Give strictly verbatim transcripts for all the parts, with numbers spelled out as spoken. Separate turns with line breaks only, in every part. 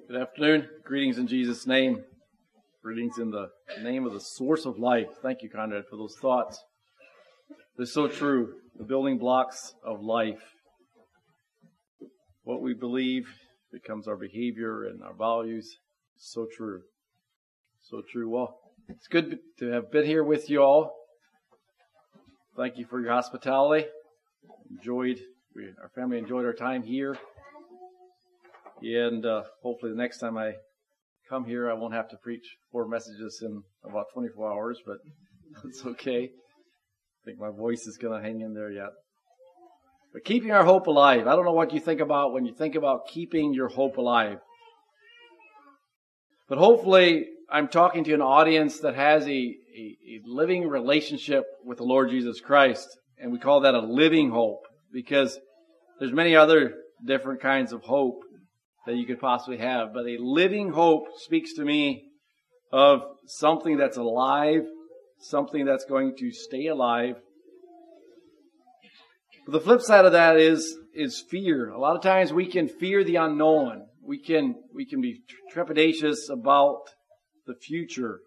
Good afternoon. Greetings in Jesus' name. Greetings in the name of the source of life. Thank you, Conrad, for those thoughts. They're so true. The building blocks of life. What we believe becomes our behavior and our values. So true. So true. Well, it's good to have been here with you all. Thank you for your hospitality. Enjoyed, we, our family enjoyed our time here. And uh, hopefully the next time I come here, I won't have to preach four messages in about twenty-four hours, but it's okay. I think my voice is going to hang in there yet. But keeping our hope alive. I don't know what you think about when you think about keeping your hope alive. But hopefully I'm talking to an audience that has a, a, a living relationship with the Lord Jesus Christ. And we call that a living hope because there's many other different kinds of hope that you could possibly have. But a living hope speaks to me of something that's alive, something that's going to stay alive. But the flip side of that is, is fear. A lot of times we can fear the unknown. We can, we can be trepidatious about the future.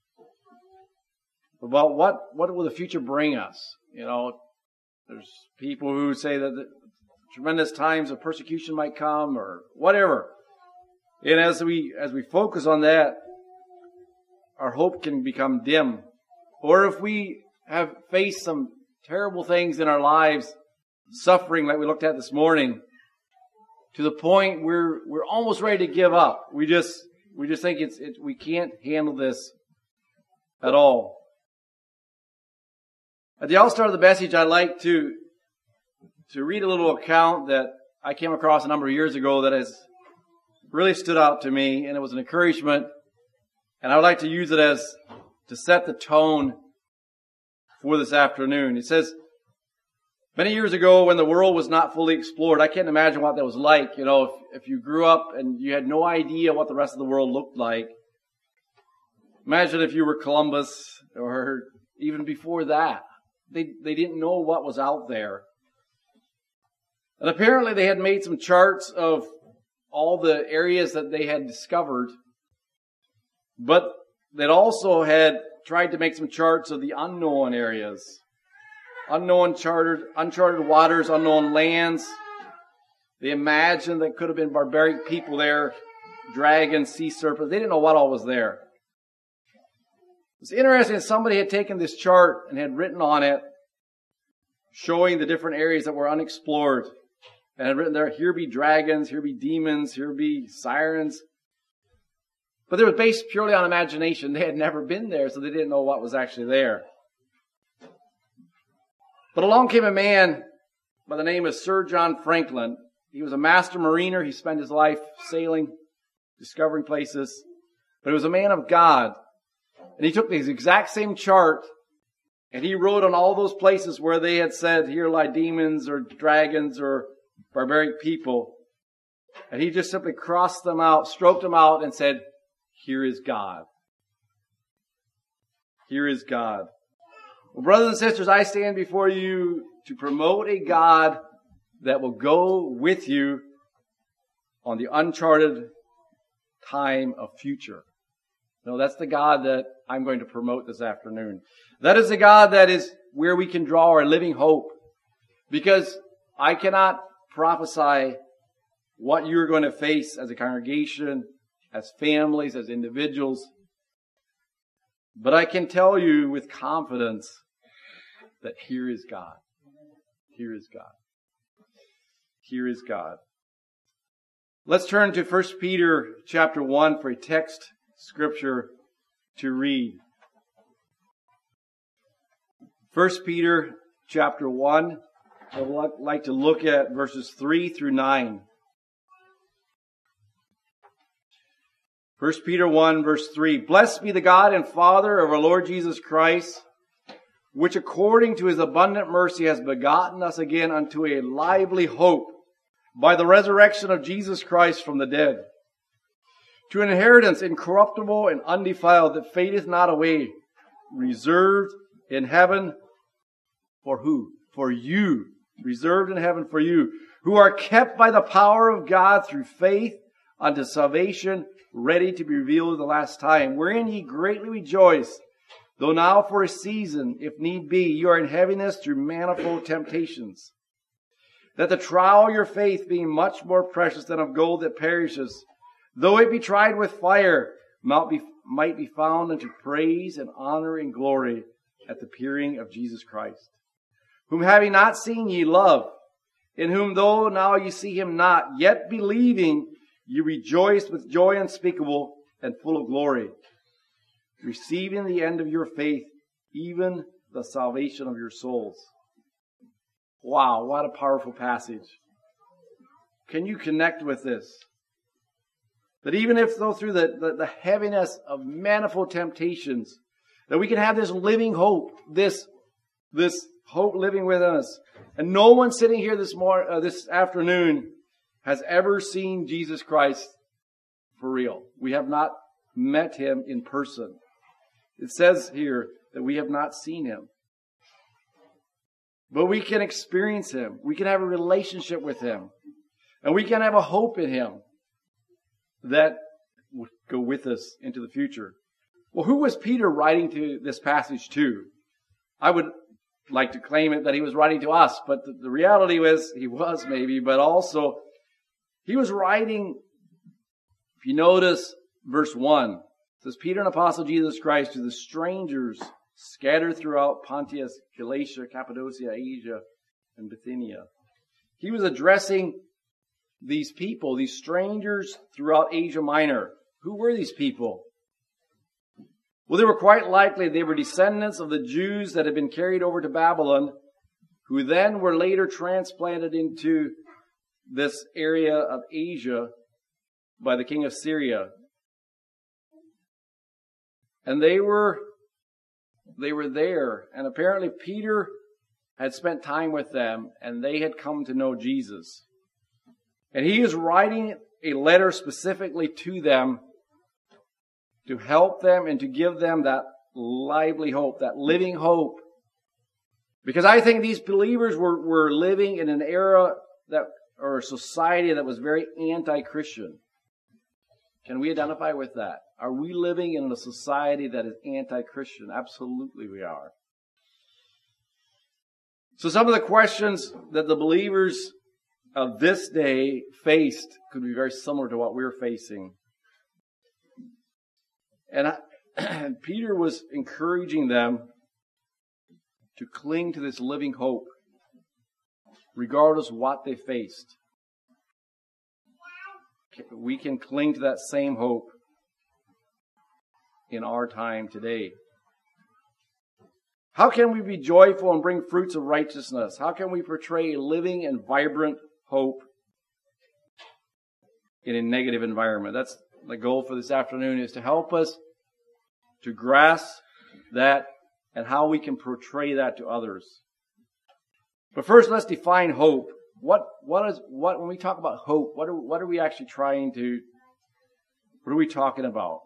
About what, what will the future bring us? You know, there's people who say that the tremendous times of persecution might come or whatever. And as we, as we focus on that, our hope can become dim. Or if we have faced some terrible things in our lives, suffering like we looked at this morning, to the point where we're almost ready to give up. We just, we just think it's, it, we can't handle this at all. At the outset of the message, I'd like to, to read a little account that I came across a number of years ago that has really stood out to me, and it was an encouragement, and I would like to use it as to set the tone for this afternoon. It says, many years ago when the world was not fully explored, I can't imagine what that was like. You know, if, if you grew up and you had no idea what the rest of the world looked like. Imagine if you were Columbus or even before that. They, they didn't know what was out there. And apparently they had made some charts of all the areas that they had discovered. But they'd also had tried to make some charts of the unknown areas. Unknown charted, uncharted waters, unknown lands. They imagined there could have been barbaric people there, dragons, sea serpents. They didn't know what all was there. It's interesting that somebody had taken this chart and had written on it, showing the different areas that were unexplored. And had written there, here be dragons, here be demons, here be sirens. But they were based purely on imagination. They had never been there, so they didn't know what was actually there. But along came a man by the name of Sir John Franklin. He was a master mariner. He spent his life sailing, discovering places. But he was a man of God. And he took this exact same chart and he wrote on all those places where they had said, here lie demons or dragons or barbaric people. And he just simply crossed them out, stroked them out and said, here is God. Here is God. Well, brothers and sisters, I stand before you to promote a God that will go with you on the uncharted time of future. No, that's the God that I'm going to promote this afternoon. That is the God that is where we can draw our living hope. Because I cannot prophesy what you're going to face as a congregation, as families, as individuals. But I can tell you with confidence that here is God. Here is God. Here is God. Let's turn to First Peter chapter one for a text scripture to read. First Peter chapter one. I would like to look at verses three through nine. First Peter one verse three. Blessed be the God and Father of our Lord Jesus Christ, which according to his abundant mercy has begotten us again unto a lively hope by the resurrection of Jesus Christ from the dead, to an inheritance incorruptible and undefiled that fadeth not away, reserved in heaven for who? For you. Reserved in heaven for you, who are kept by the power of God through faith unto salvation, ready to be revealed at the last time, wherein ye greatly rejoice, though now for a season, if need be, you are in heaviness through manifold temptations, that the trial of your faith, being much more precious than of gold that perishes, though it be tried with fire, might be, might be found unto praise and honor and glory at the appearing of Jesus Christ, whom having not seen ye love, in whom though now ye see him not, yet believing ye rejoice with joy unspeakable and full of glory, receiving the end of your faith, even the salvation of your souls. Wow, what a powerful passage. Can you connect with this? That even if though through the, the, the heaviness of manifold temptations, that we can have this living hope, this, this hope living within us. And no one sitting here this mor- uh, this afternoon has ever seen Jesus Christ for real. We have not met him in person. It says here that we have not seen him. But we can experience him. We can have a relationship with him. And we can have a hope in him that will go with us into the future. Well, who was Peter writing to this passage to? I would like to claim it that he was writing to us, but the, the reality was he was maybe, but also he was writing, if you notice verse one, it says, Peter, an apostle of Jesus Christ, to the strangers scattered throughout Pontus, Galatia, Cappadocia, Asia, and Bithynia. He was addressing these people, these strangers throughout Asia Minor. Who were these people? Well, they were quite likely they were descendants of the Jews that had been carried over to Babylon, who then were later transplanted into this area of Asia by the king of Syria. And they were, they were there, and apparently Peter had spent time with them, and they had come to know Jesus. And he is writing a letter specifically to them to help them and to give them that lively hope, that living hope. Because I think these believers were, were living in an era that, or a society that was very anti-Christian. Can we identify with that? Are we living in a society that is anti-Christian? Absolutely we are. So some of the questions that the believers of this day faced could be very similar to what we're facing. And, I, and Peter was encouraging them to cling to this living hope, regardless of what they faced. We can cling to that same hope in our time today. How can we be joyful and bring fruits of righteousness? How can we portray a living and vibrant hope in a negative environment? That's the goal for this afternoon, is to help us to grasp that and how we can portray that to others. But first, let's define hope. What, what is, what, when we talk about hope, what are, what are we actually trying to, what are we talking about?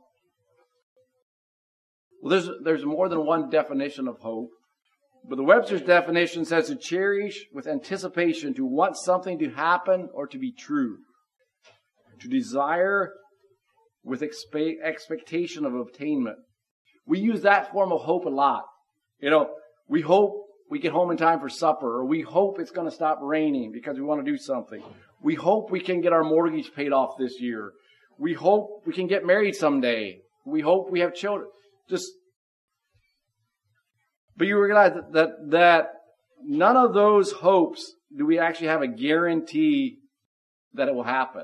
Well, there's, there's more than one definition of hope. But the Webster's definition says to cherish with anticipation, to want something to happen or to be true. To desire with expe- expectation of obtainment. We use that form of hope a lot. You know, we hope we get home in time for supper, or we hope it's going to stop raining because we want to do something. We hope we can get our mortgage paid off this year. We hope we can get married someday. We hope we have children. Just, but you realize that, that, that none of those hopes do we actually have a guarantee that it will happen.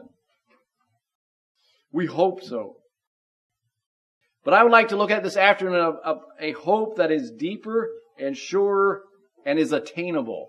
We hope so. But I would like to look at this afternoon of, of a hope that is deeper and surer and is attainable.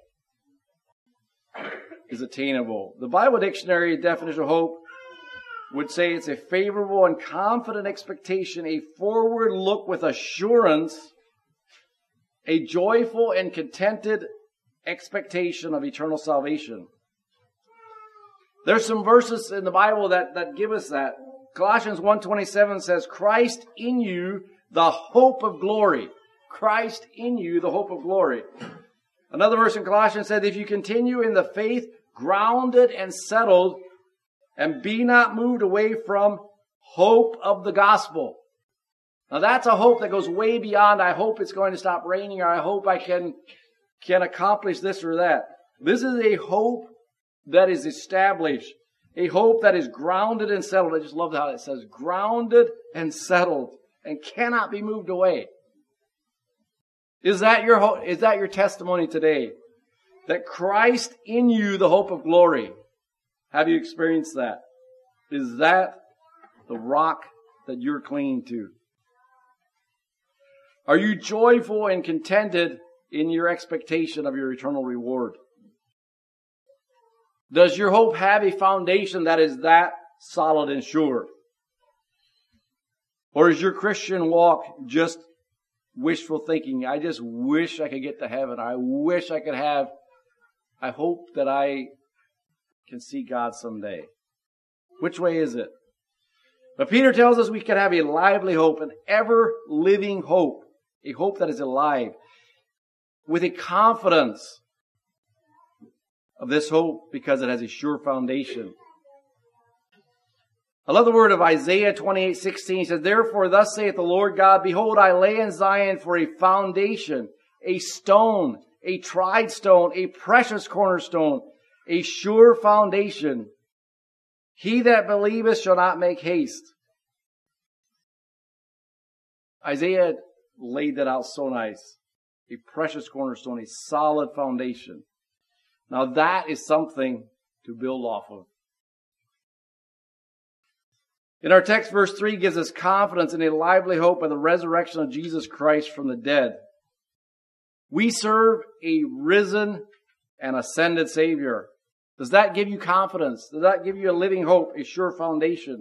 Is attainable. The Bible Dictionary definition of hope would say it's a favorable and confident expectation, a forward look with assurance, a joyful and contented expectation of eternal salvation. There's some verses in the Bible that, that give us that. Colossians one twenty-seven says, Christ in you, the hope of glory. Christ in you, the hope of glory. Another verse in Colossians said, if you continue in the faith, grounded and settled, And be not moved away from hope of the gospel. Now that's a hope that goes way beyond, I hope it's going to stop raining, or I hope I can, can accomplish this or that. This is a hope that is established. A hope that is grounded and settled. I just love how it says grounded and settled and cannot be moved away. Is that your hope? Is that your testimony today? That Christ in you, the hope of glory. Have you experienced that? Is that the rock that you're clinging to? Are you joyful and contented in your expectation of your eternal reward? Does your hope have a foundation that is that solid and sure? Or is your Christian walk just wishful thinking? I just wish I could get to heaven. I wish I could have, I hope that I can see God someday. Which way is it? But Peter tells us we can have a lively hope, an ever-living hope, a hope that is alive, with a confidence of this hope because it has a sure foundation. I love the word of Isaiah twenty-eight sixteen. He says, therefore thus saith the Lord God, behold, I lay in Zion for a foundation, a stone, a tried stone, a precious cornerstone, a sure foundation. He that believeth shall not make haste. Isaiah laid that out so nice. A precious cornerstone, a solid foundation. Now that is something to build off of. In our text, verse three gives us confidence in a lively hope of the resurrection of Jesus Christ from the dead. We serve a risen and ascended Savior. Does that give you confidence? Does that give you a living hope, a sure foundation?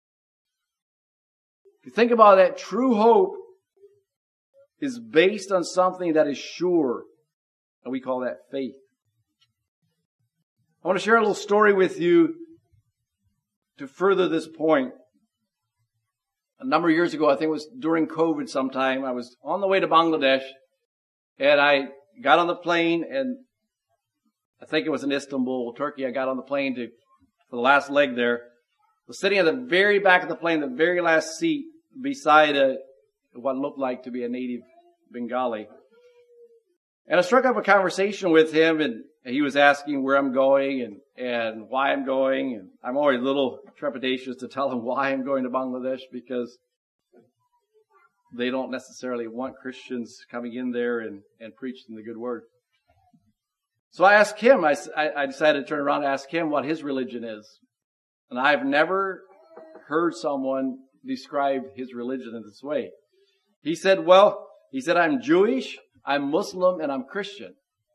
If you think about that, true hope is based on something that is sure, and we call that faith. I want to share a little story with you to further this point. A number of years ago, I think it was during COVID sometime, I was on the way to Bangladesh, and I got on the plane, and I think it was in Istanbul, Turkey. I got on the plane to for the last leg there. I was sitting at the very back of the plane, the very last seat, beside a what looked like to be a native Bengali. And I struck up a conversation with him, and he was asking where I'm going and, and why I'm going. And I'm always a little trepidatious to tell him why I'm going to Bangladesh, because they don't necessarily want Christians coming in there and, and preaching the good word. So I asked him, I, I decided to turn around and ask him what his religion is. And I've never heard someone describe his religion in this way. He said, well, he said, I'm Jewish, I'm Muslim, and I'm Christian.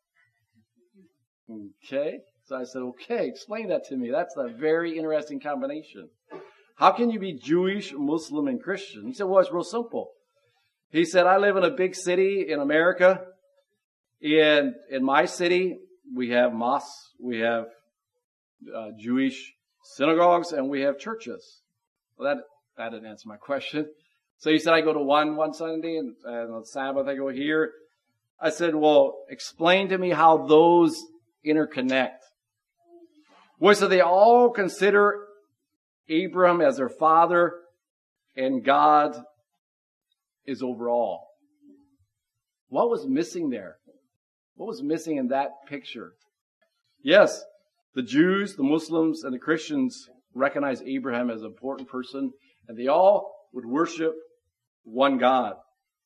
Okay. So I said, okay, explain that to me. That's a very interesting combination. How can you be Jewish, Muslim, and Christian? He said, well, it's real simple. He said, I live in a big city in America. In, in my city, we have mosques, we have uh, Jewish synagogues, and we have churches. Well, that, that didn't answer my question. So he said, I go to one one Sunday, and, and on Sabbath I go here. I said, well, explain to me how those interconnect. Well, so they all consider Abraham as their father, and God is over all. What was missing there? What was missing in that picture? Yes, the Jews, the Muslims, and the Christians recognize Abraham as an important person, and they all would worship one God.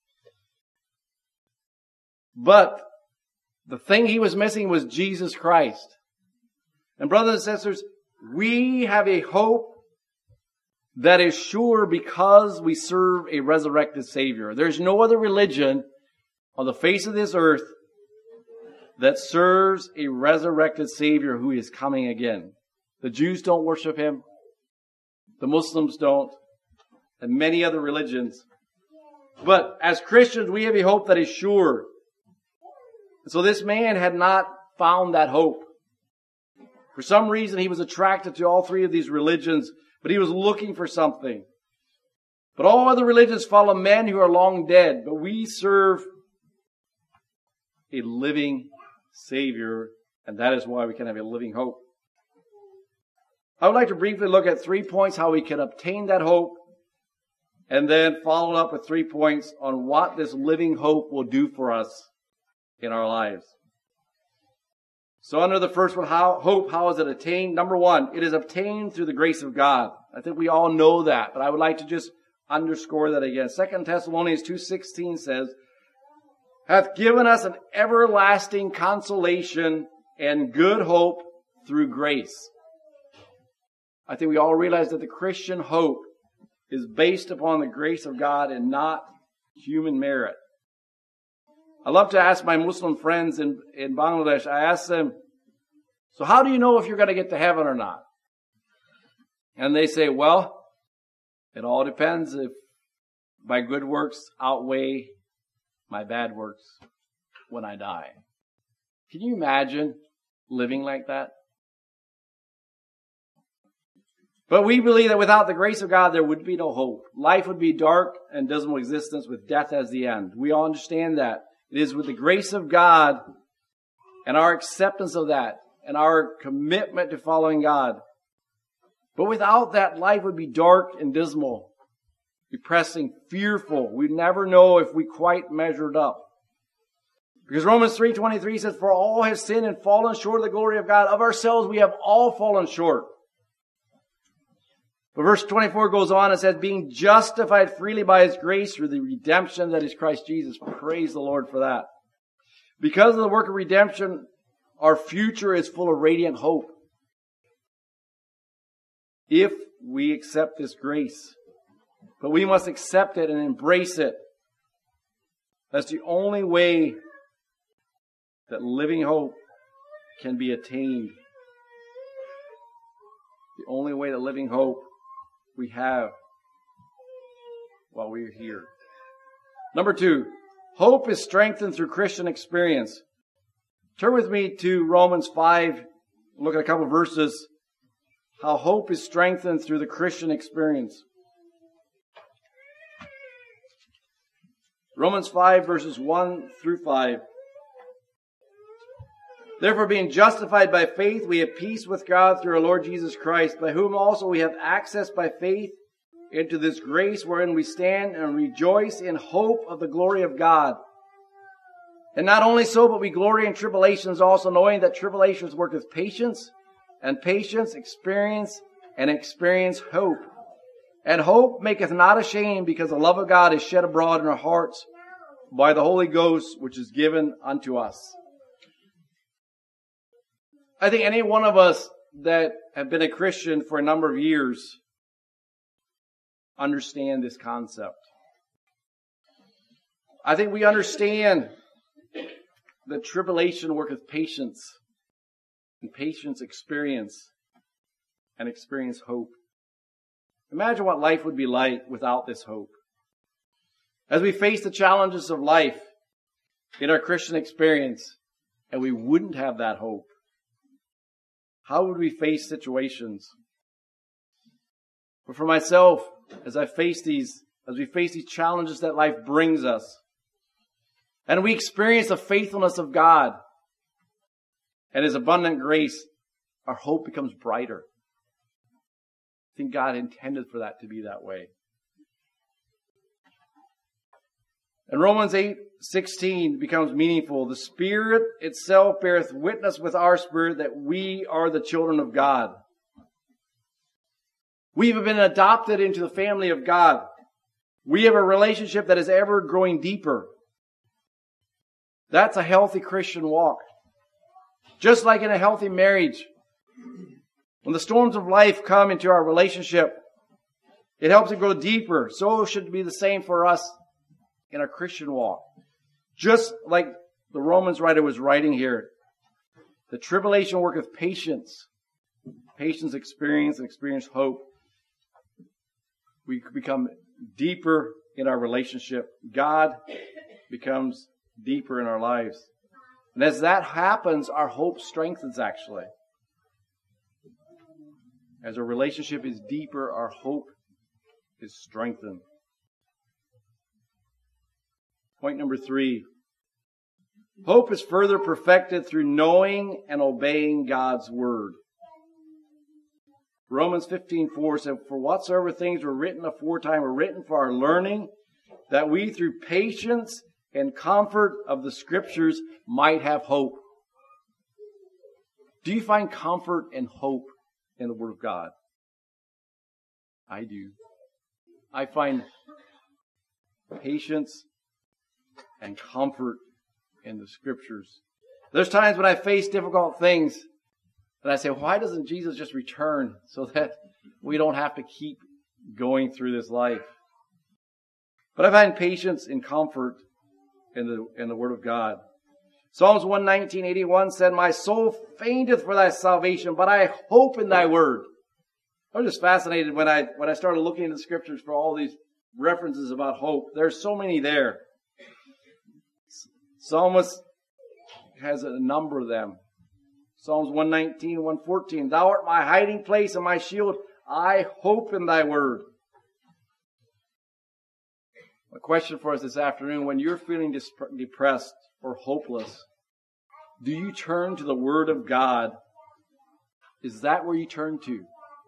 But the thing he was missing was Jesus Christ. And brothers and sisters, we have a hope that is sure because we serve a resurrected Savior. There's no other religion on the face of this earth that serves a resurrected Savior who is coming again. The Jews don't worship Him. The Muslims don't. And many other religions. But as Christians, we have a hope that is sure. And so this man had not found that hope. For some reason, he was attracted to all three of these religions, but he was looking for something. But all other religions follow men who are long dead, but we serve a living Savior, and that is why we can have a living hope. I would like to briefly look at three points how we can obtain that hope, and then follow up with three points on what this living hope will do for us in our lives. So under the first one, how, hope, how is it attained? Number one, it is obtained through the grace of God. I think we all know that, but I would like to just underscore that again. Second Thessalonians two sixteen says, hath given us an everlasting consolation and good hope through grace. I think we all realize that the Christian hope is based upon the grace of God and not human merit. I love to ask my Muslim friends in, in Bangladesh, I ask them, so how do you know if you're going to get to heaven or not? And they say, well, it all depends if my good works outweigh my bad works when I die. Can you imagine living like that? But we believe that without the grace of God, there would be no hope. Life would be dark and dismal existence with death as the end. We all understand that. It is with the grace of God and our acceptance of that and our commitment to following God. But without that, life would be dark and dismal, depressing, fearful. We'd never know if we quite measured up. Because Romans three twenty-three says, for all have sinned and fallen short of the glory of God. Of ourselves, we have all fallen short. But verse twenty-four goes on and says, being justified freely by His grace through the redemption that is Christ Jesus. Praise the Lord for that. Because of the work of redemption, our future is full of radiant hope. If we accept this grace. But we must accept it and embrace it. That's the only way that living hope can be attained. The only way that living hope we have while we're here. Number two, hope is strengthened through Christian experience. Turn with me to Romans five. Look at a couple of verses. How hope is strengthened through the Christian experience. Romans five verses one through five. Therefore, being justified by faith, we have peace with God through our Lord Jesus Christ, by whom also we have access by faith into this grace wherein we stand and rejoice in hope of the glory of God. And not only so, but we glory in tribulations also, knowing that tribulations worketh patience, and patience experience, and experience hope. And hope maketh not ashamed, because the love of God is shed abroad in our hearts by the Holy Ghost, which is given unto us. I think any one of us that have been a Christian for a number of years understand this concept. I think we understand that tribulation worketh patience, and patience experience, and experience hope. Imagine what life would be like without this hope. As we face the challenges of life in our Christian experience, and we wouldn't have that hope, how would we face situations? But for myself, as I face these, as we face these challenges that life brings us, and we experience the faithfulness of God and His abundant grace, our hope becomes brighter. I think God intended for that to be that way. And Romans eight sixteen becomes meaningful. The Spirit itself beareth witness with our spirit that we are the children of God. We have been adopted into the family of God. We have a relationship that is ever growing deeper. That's a healthy Christian walk. Just like in a healthy marriage, when the storms of life come into our relationship, it helps it grow deeper. So it should be the same for us in our Christian walk. Just like the Romans writer was writing here, the tribulation worketh patience. Patience experience and experience hope. We become deeper in our relationship. God becomes deeper in our lives. And as that happens, our hope strengthens actually. As our relationship is deeper, our hope is strengthened. Point number three. Hope is further perfected through knowing and obeying God's Word. Romans fifteen four said, "For whatsoever things were written aforetime were written for our learning, that we through patience and comfort of the Scriptures might have hope." Do you find comfort and hope in the Word of God? I do. I find patience and comfort in the Scriptures. There's times when I face difficult things and I say, why doesn't Jesus just return so that we don't have to keep going through this life? But I find patience and comfort in the, in the Word of God. Psalms one nineteen eighty-one said, "My soul fainteth for thy salvation, but I hope in thy word." I was just fascinated when I, when I started looking into the Scriptures for all these references about hope. There's so many there. Psalmist has a number of them. Psalms one nineteen, one fourteen, "Thou art my hiding place and my shield. I hope in thy word." A question for us this afternoon: when you're feeling dis- depressed or hopeless, do you turn to the Word of God? Is that where you turn to?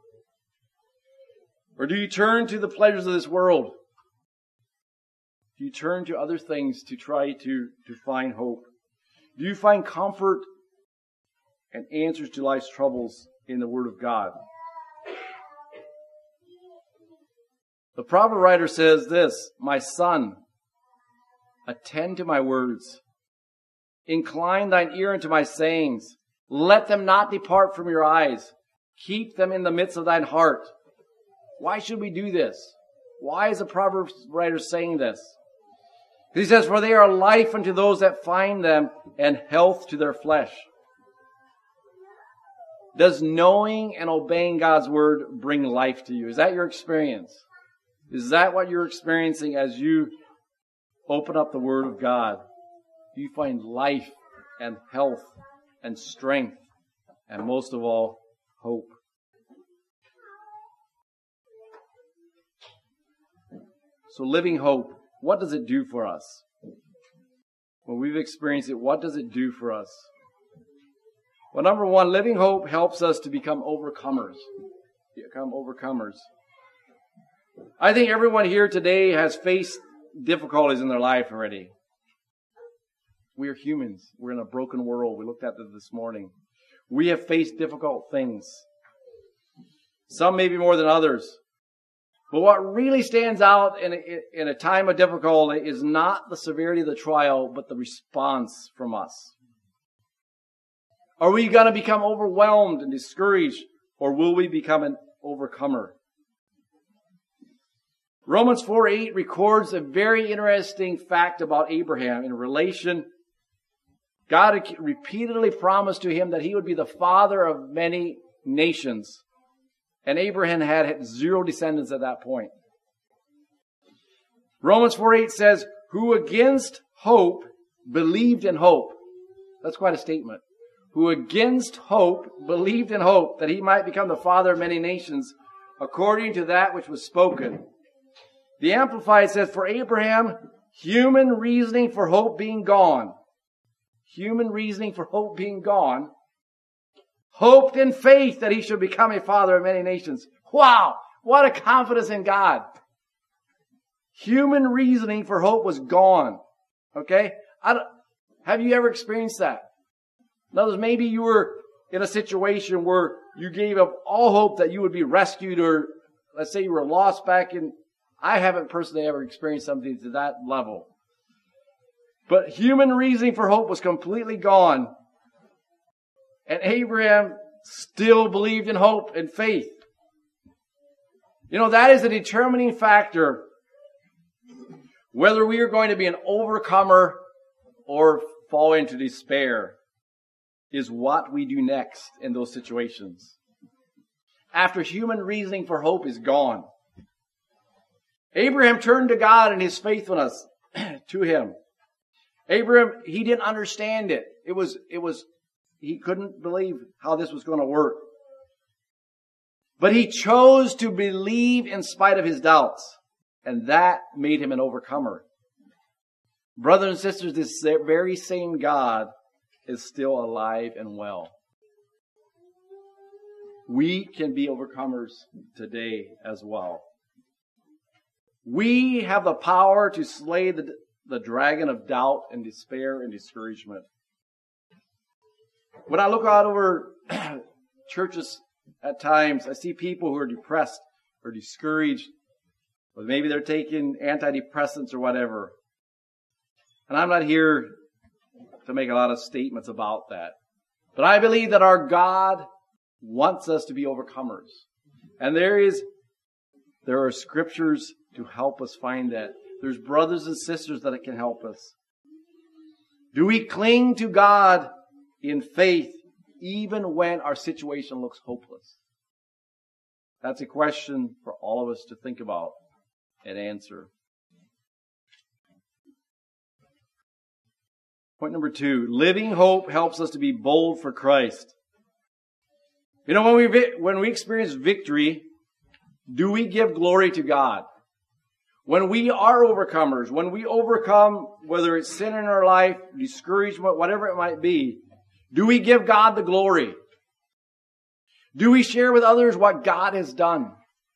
Or do you turn to the pleasures of this world? Do you turn to other things to try to, to find hope? Do you find comfort and answers to life's troubles in the Word of God? The proverb writer says this, "My son, attend to my words. Incline thine ear unto my sayings. Let them not depart from your eyes. Keep them in the midst of thine heart." Why should we do this? Why is the Proverbs writer saying this? He says, "For they are life unto those that find them, and health to their flesh." Does knowing and obeying God's word bring life to you? Is that your experience? Is that what you're experiencing as you open up the Word of God? Do you find life and health and strength and most of all, hope? So living hope, what does it do for us? When we've experienced it, what does it do for us? Well, number one, living hope helps us to become overcomers. Become overcomers. I think everyone here today has faced difficulties in their life already. We are humans. We're in a broken world. We looked at this this morning. We have faced difficult things. Some maybe more than others. But what really stands out in a, in a time of difficulty is not the severity of the trial, but the response from us. Are we going to become overwhelmed and discouraged, or will we become an overcomer? Romans four eight records a very interesting fact about Abraham in relation. God had repeatedly promised to him that he would be the father of many nations. And Abraham had zero descendants at that point. Romans four eight says, "Who against hope believed in hope." That's quite a statement. Who against hope believed in hope that he might become the father of many nations, according to that which was spoken. The Amplified says, "For Abraham, human reasoning for hope being gone," human reasoning for hope being gone, "hoped in faith that he should become a father of many nations." Wow! What a confidence in God. Human reasoning for hope was gone. Okay? I don't, have you ever experienced that? In other words, maybe you were in a situation where you gave up all hope that you would be rescued, or let's say you were lost back in, I haven't personally ever experienced something to that level. But human reasoning for hope was completely gone. And Abraham still believed in hope and faith. You know, that is a determining factor whether we are going to be an overcomer or fall into despair, is what we do next in those situations. After human reasoning for hope is gone. Abraham turned to God and his faithfulness to him. Abraham, he didn't understand it. It was, it was, he couldn't believe how this was going to work. But he chose to believe in spite of his doubts. And that made him an overcomer. Brothers and sisters, this very same God is still alive and well. we can be overcomers today as well. We have the power to slay the, the dragon of doubt and despair and discouragement. When I look out over churches at times, I see people who are depressed or discouraged, or maybe they're taking antidepressants or whatever. And I'm not here to make a lot of statements about that. But I believe that our God wants us to be overcomers. And there is, there are scriptures to help us find that. There's brothers and sisters that can help us. Do we cling to God in faith even when our situation looks hopeless? That's a question for all of us to think about and answer. Point number two, living hope helps us to be bold for Christ. You know, when we, when we experience victory, do we give glory to God? When we are overcomers, when we overcome, whether it's sin in our life, discouragement, whatever it might be, do we give God the glory? Do we share with others what God has done?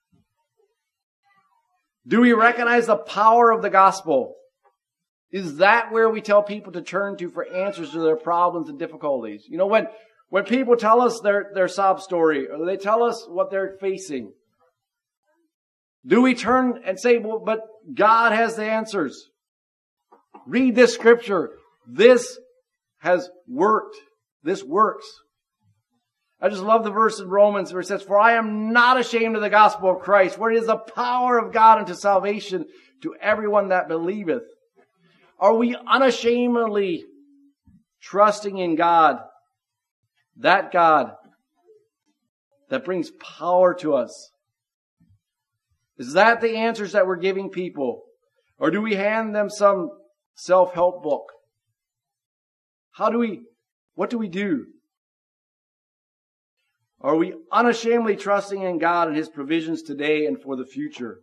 Do we recognize the power of the gospel? Is that where we tell people to turn to for answers to their problems and difficulties? You know, when, when people tell us their, their sob story, or they tell us what they're facing, do we turn and say, well, but God has the answers. Read this scripture. This has worked. This works. I just love the verse in Romans where it says, for I am not ashamed of the gospel of Christ, for it is the power of God unto salvation to everyone that believeth. Are we unashamedly trusting in God, that God that brings power to us? Is that the answers that we're giving people? Or do we hand them some self-help book? How do we, what do we do? Are we unashamedly trusting in God and His provisions today and for the future?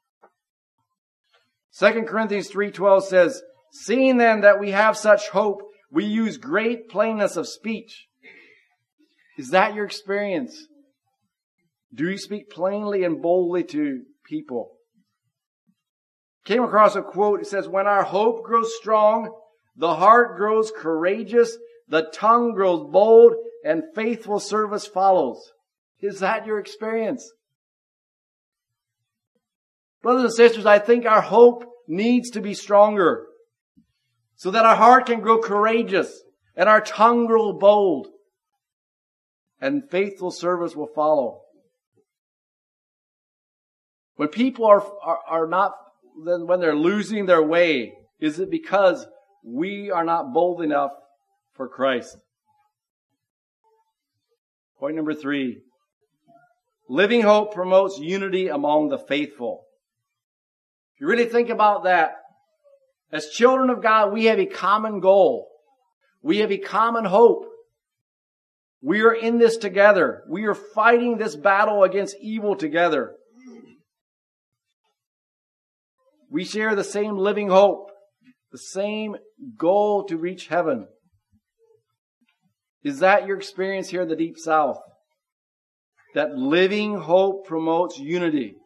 Second Corinthians three twelve says, seeing then that we have such hope, we use great plainness of speech. Is that your experience? Do you speak plainly and boldly to people? Came across a quote. It says, when our hope grows strong, the heart grows courageous, the tongue grows bold, and faithful service follows. Is that your experience? Brothers and sisters, I think our hope needs to be stronger so that our heart can grow courageous and our tongue grow bold and faithful service will follow. When people are, are, are not, when they're losing their way, is it because we are not bold enough for Christ? Point number three. Living hope promotes unity among the faithful. If you really think about that, as children of God, we have a common goal. We have a common hope. We are in this together. We are fighting this battle against evil together. We share the same living hope, the same goal to reach heaven. Is that your experience here in the Deep South? That living hope promotes unity.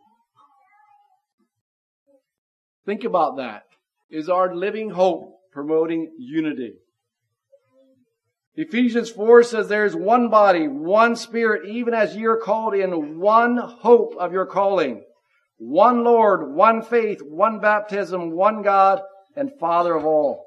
Think about that. Is our living hope promoting unity? Ephesians four says there is one body, one spirit, even as ye are called in one hope of your calling. One Lord, one faith, one baptism, one God and Father of all.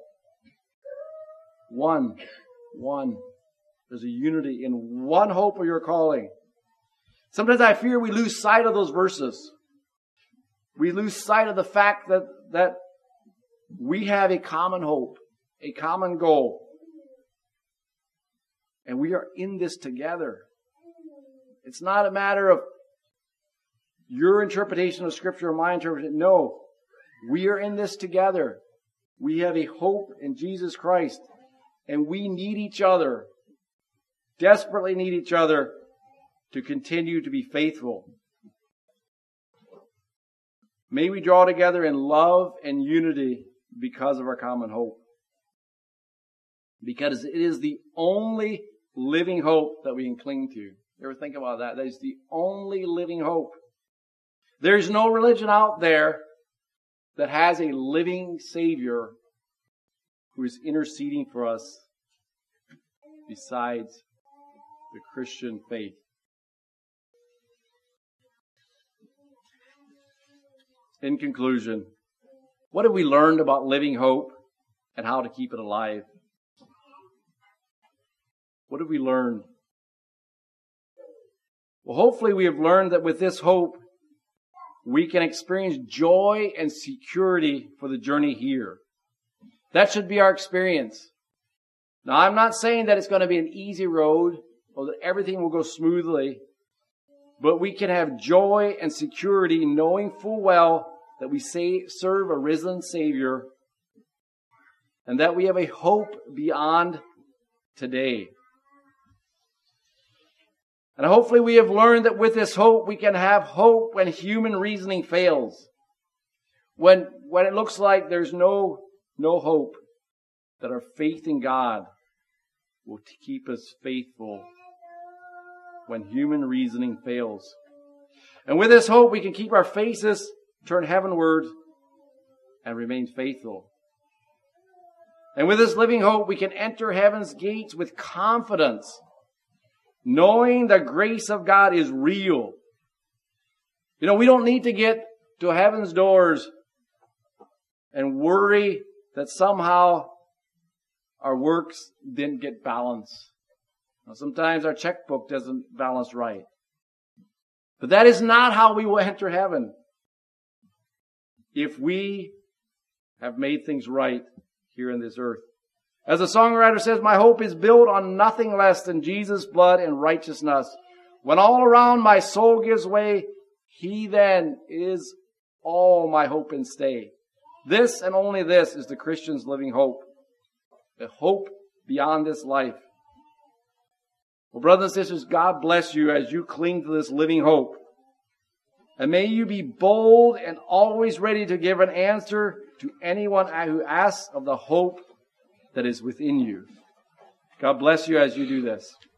One. One. There's a unity in one hope of your calling. Sometimes I fear we lose sight of those verses. We lose sight of the fact that, that we have a common hope, a common goal. And we are in this together. It's not a matter of your interpretation of Scripture or my interpretation. No. We are in this together. We have a hope in Jesus Christ. And we need each other. Desperately need each other to continue to be faithful. May we draw together in love and unity because of our common hope. Because it is the only living hope that we can cling to. You ever think about that? That is the only living hope. There's no religion out there that has a living Savior who is interceding for us besides the Christian faith. In conclusion, what have we learned about living hope and how to keep it alive? What have we learned? Well, hopefully we have learned that with this hope, we can experience joy and security for the journey here. That should be our experience. Now, I'm not saying that it's going to be an easy road or that everything will go smoothly, but we can have joy and security knowing full well that we say, serve a risen Savior and that we have a hope beyond today. And hopefully we have learned that with this hope, we can have hope when human reasoning fails. When, when it looks like there's no, no hope, that our faith in God will keep us faithful when human reasoning fails. And with this hope, we can keep our faces turned heavenward and remain faithful. And with this living hope, we can enter heaven's gates with confidence, knowing the grace of God is real. You know, we don't need to get to heaven's doors and worry that somehow our works didn't get balanced. Now, sometimes our checkbook doesn't balance right. But that is not how we will enter heaven. If we have made things right here in this earth. As the songwriter says, my hope is built on nothing less than Jesus' blood and righteousness. When all around my soul gives way, He then is all my hope and stay. This and only this is the Christian's living hope. The hope beyond this life. Well, brothers and sisters, God bless you as you cling to this living hope. And may you be bold and always ready to give an answer to anyone who asks of the hope that is within you. God bless you as you do this.